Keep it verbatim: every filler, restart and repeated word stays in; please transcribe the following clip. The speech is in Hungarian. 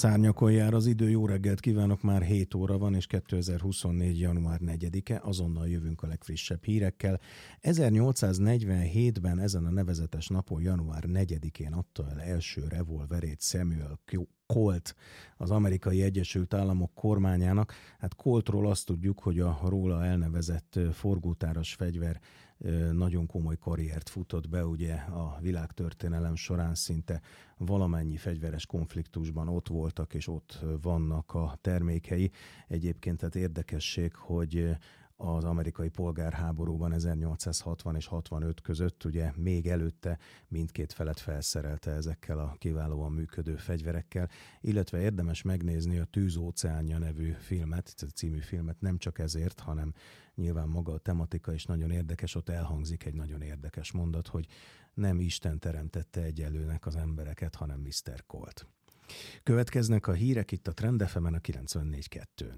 Szárnyakon jár az idő, jó reggelt kívánok, már hét óra van, és kétezer-huszonnégy. január negyedike, azonnal jövünk a legfrissebb hírekkel. ezernyolcszáznegyvenhétben ezen a nevezetes napon, január negyedikén adta el első revolverét Samuel Colt az Amerikai Egyesült Államok kormányának. Hát Coltról azt tudjuk, hogy a róla elnevezett forgótáras fegyver nagyon komoly karriert futott be, ugye a világtörténelem során szinte valamennyi fegyveres konfliktusban ott voltak, és ott vannak a termékei. Egyébként tehát érdekesség, hogy az amerikai polgárháborúban ezernyolcszázhatvan és hatvanöt között, ugye még előtte mindkét felet felszerelte ezekkel a kiválóan működő fegyverekkel, illetve érdemes megnézni a Tűz óceánja nevű filmet, című filmet, nem csak ezért, hanem nyilván maga a tematika is nagyon érdekes, ott elhangzik egy nagyon érdekes mondat, hogy nem Isten teremtette egyenlőnek az embereket, hanem miszter Colt. Következnek a hírek itt a Trend ef emen a kilencvennégy kettőn.